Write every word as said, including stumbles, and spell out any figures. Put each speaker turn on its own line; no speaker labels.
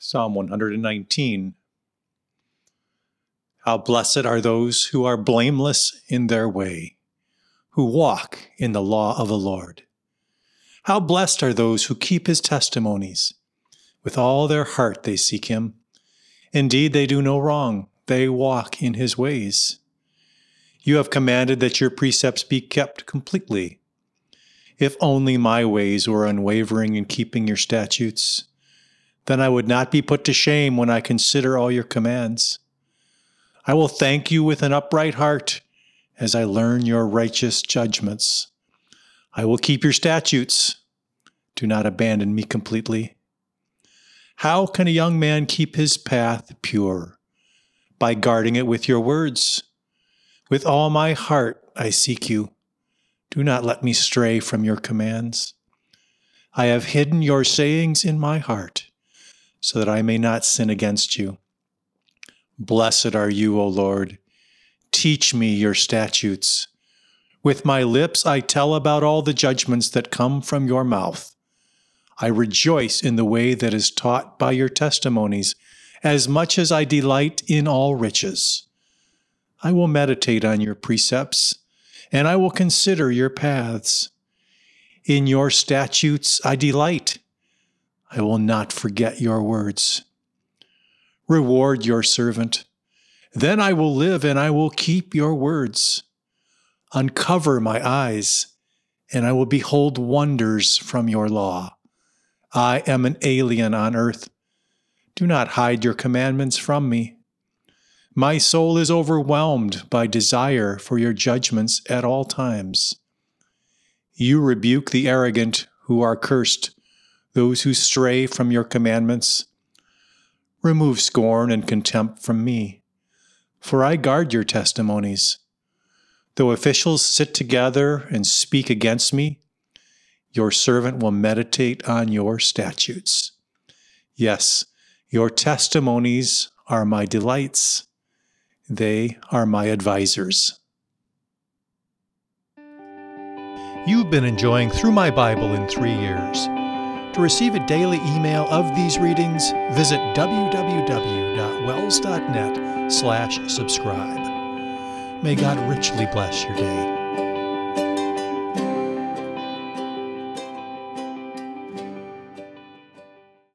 Psalm one hundred nineteen. How blessed are those who are blameless in their way, who walk in the law of the Lord. How blessed are those who keep his testimonies. With all their heart they seek him. Indeed, they do no wrong. They walk in his ways. You have commanded that your precepts be kept completely. If only my ways were unwavering in keeping your statutes, then I would not be put to shame when I consider all your commands. I will thank you with an upright heart as I learn your righteous judgments. I will keep your statutes. Do not abandon me completely. How can a young man keep his path pure? By guarding it with your words. With all my heart I seek you. Do not let me stray from your commands. I have hidden your sayings in my heart, so that I may not sin against you. Blessed are you, O Lord. Teach me your statutes. With my lips I tell about all the judgments that come from your mouth. I rejoice in the way that is taught by your testimonies, as much as I delight in all riches. I will meditate on your precepts, and I will consider your paths. In your statutes I delight. I will not forget your words. Reward your servant. Then I will live, and I will keep your words. Uncover my eyes, and I will behold wonders from your law. I am an alien on earth. Do not hide your commandments from me. My soul is overwhelmed by desire for your judgments at all times. You rebuke the arrogant who are cursed, those who stray from your commandments. Remove scorn and contempt from me, for I guard your testimonies. Though officials sit together and speak against me, your servant will meditate on your statutes. Yes, your testimonies are my delights. They are my advisors. You've been enjoying Through My Bible in Three Years. To receive a daily email of these readings, visit w w w dot wells dot net slash subscribe. May God richly bless your day.